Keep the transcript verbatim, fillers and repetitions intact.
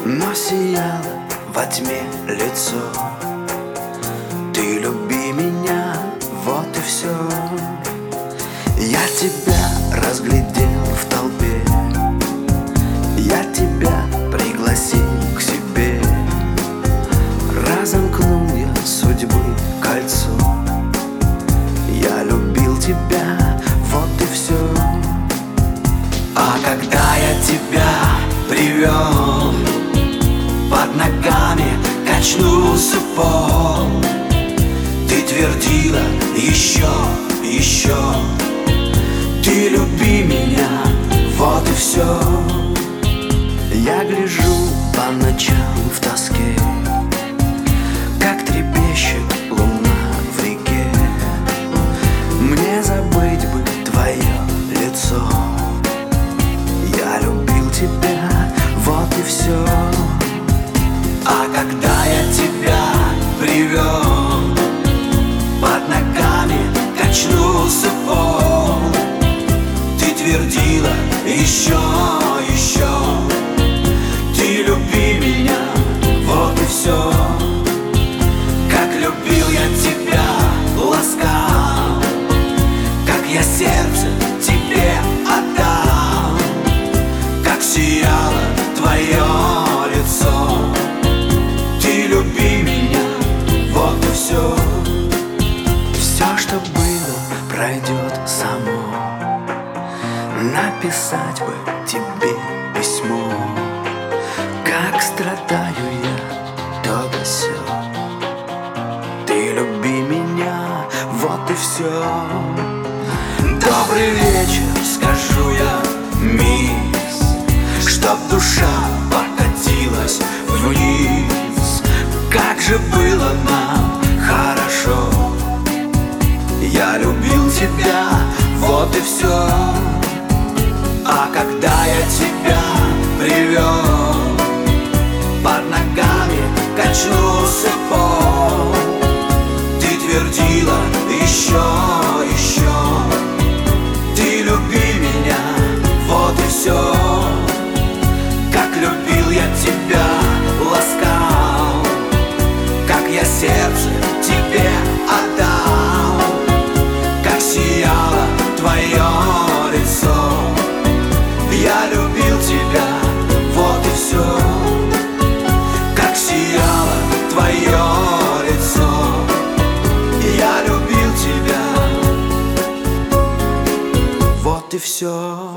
но сияло во тьме лицо. Ты люби меня, вот и все. Я тебя разглядел в толпе, я тебя пригласил к себе. Разомкнул я судьбы кольцо. Я любил тебя, вот и все. А когда я тебя привел, под ногами качнулся пол. Ты твердила еще, еще, ты люби меня, вот и все. Я гляжу по ночам в тоске, как трепещет луна в реке. Мне забыть бы твое лицо. Я любил тебя, вот и все. А когда я тебя привел, под ногами качнулся пол. Ты твердила еще, еще, ты люби меня, вот и все. Как любил я тебя, ласкал, как я сердце тебе отдал, как сияло твое лицо. Ты люби меня, вот и все. Все, что было, пройдет само. Написать бы тебе письмо, как страдаю я, то да сё. Ты люби меня, вот и все. Добрый вечер, скажу я, мисс, чтоб душа покатилась вниз. Как же было нам хорошо. Я любил тебя, вот и все. А когда я тебя привел, под ногами качнулся пол. Ты твердила еще, еще, ты люби меня, вот и все. Как любил я тебя, ласкал, как я сердце тебе отдал, как сияло твое лицо. Я любил тебя, вот и все. Как сияло твое лицо. Я любил тебя, вот и все.